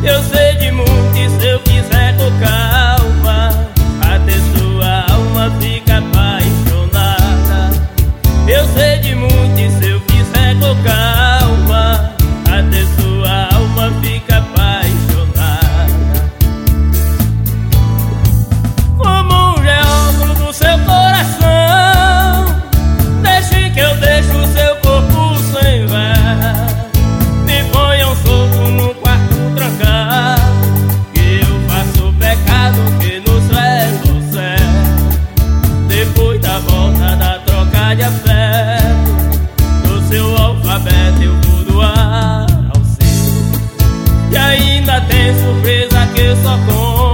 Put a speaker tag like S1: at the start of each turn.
S1: Eu sei de muito e se eu quiser com calma, até sua alma fica apaixonada. Eu sei de muito e se eu quiser com calma, até sua alma fica apaixonada. Como um geólogo do seu coração, deixe que eu deixo o seu corpo sem véu. Me ponha um soco no quarto trancado, que eu faço o pecado que nos leva ao céu. Depois da volta da troca de afeto, do seu alfabeto eu vou doar ao seu. E ainda tem surpresa que eu só conto